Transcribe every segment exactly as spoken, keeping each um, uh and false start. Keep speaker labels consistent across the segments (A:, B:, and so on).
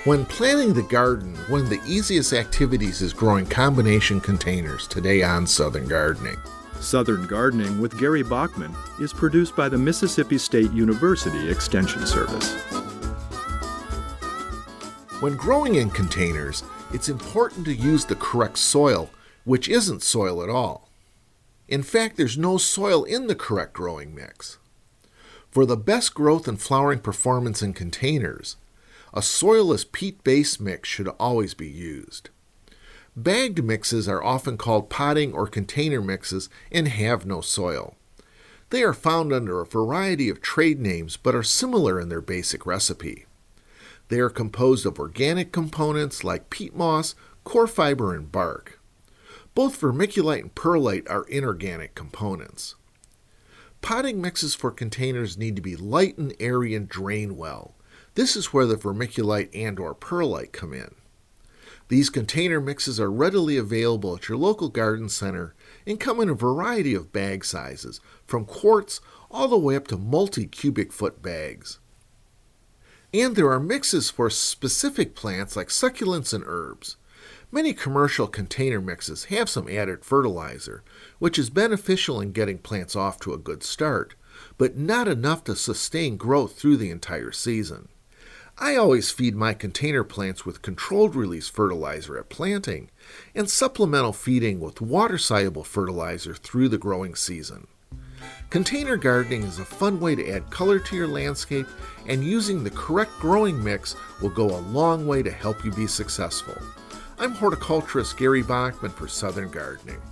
A: When planning the garden, one of the easiest activities is growing combination containers today on Southern Gardening.
B: Southern Gardening with Gary Bachman is produced by the Mississippi State University Extension Service.
A: When growing in containers, it's important to use the correct soil, which isn't soil at all. In fact, there's no soil in the correct growing mix. For the best growth and flowering performance in containers, a soilless peat-based mix should always be used. Bagged mixes are often called potting or container mixes and have no soil. They are found under a variety of trade names but are similar in their basic recipe. They are composed of organic components like peat moss, core fiber, and bark. Both vermiculite and perlite are inorganic components. Potting mixes for containers need to be light and airy and drain well. This is where the vermiculite and or perlite come in. These container mixes are readily available at your local garden center and come in a variety of bag sizes, from quarts all the way up to multi-cubic foot bags. And there are mixes for specific plants like succulents and herbs. Many commercial container mixes have some added fertilizer, which is beneficial in getting plants off to a good start, but not enough to sustain growth through the entire season. I always feed my container plants with controlled release fertilizer at planting and supplemental feeding with water-soluble fertilizer through the growing season. Container gardening is a fun way to add color to your landscape, and using the correct growing mix will go a long way to help you be successful. I'm horticulturist Gary Bachman for Southern Gardening.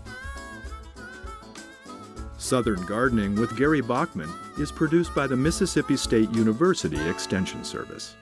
B: Southern Gardening with Gary Bachman is produced by the Mississippi State University Extension Service.